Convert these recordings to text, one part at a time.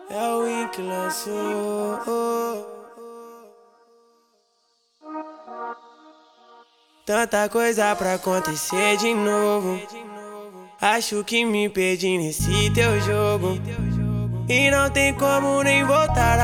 É o Win que lançou. Tanta coisa pra acontecer de novo. Acho que me perdi nesse teu jogo. E não tem como nem voltar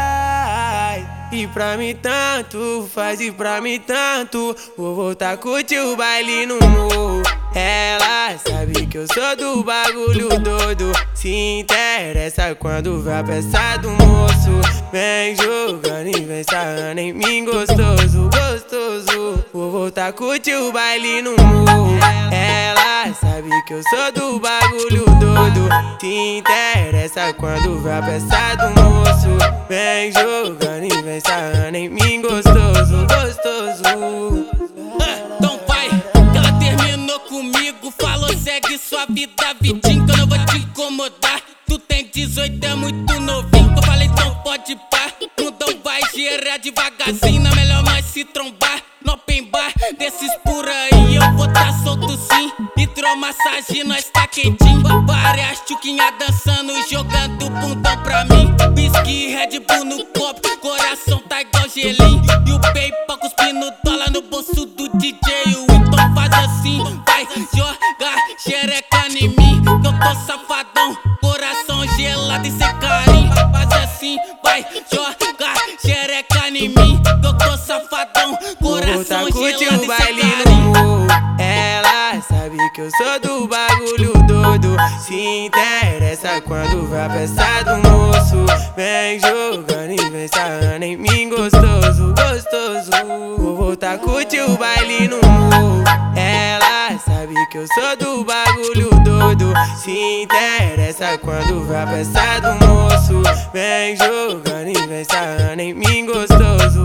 atrás. E pra mim tanto faz, e pra mim tanto. Vou voltar a curtir o baile no morro. Ela sabe que eu sou do bagulho doido. Se interessa quando vê a peça do moço. Vem jogando e vem sarrando em mim gostoso, gostoso. Vou voltar a curtir o baile no morro. Ela sabe que eu sou do bagulho doido. Se interessa quando vê a peça do moço. Vem jogando e vem sarrando em mim gostoso, gostoso. Então vai, que ela terminou comigo. Falou segue sua vida, vidinho, que eu não vou te incomodar. Tu tem 18, é muito novinho. Que eu falei então pode pá. Mundão vai gerar devagarzinho. Não é melhor nós se trombar no open bar desses por aí. Eu vou tá solto sim. Hidromassagem, nós tá quentinho. Várias tchuquinhas dançando, jogando bundão pra mim. Whisky, Red Bull no copo, coração tá igual gelinho. E o PayPal cuspindo dólar no bolso do DJ. Então faz assim, vai jogar xereca em mim, que eu tô safadão, coração gelado e sem carinho. Faz assim, vai jogar xereca em mim, que eu tô safadão, coração gelado e sem carinho. Ela sabe que eu sou do bagulho doido. Se interessa quando vê a peça do moço. Vem jogando e vem sarrando em mim gostoso, gostoso. Vou voltar a curtir o baile no morro. Ela sabe que eu sou do bagulho doido. Se interessa quando vê a peça do moço. Vem jogando e vem sarrando em mim gostoso.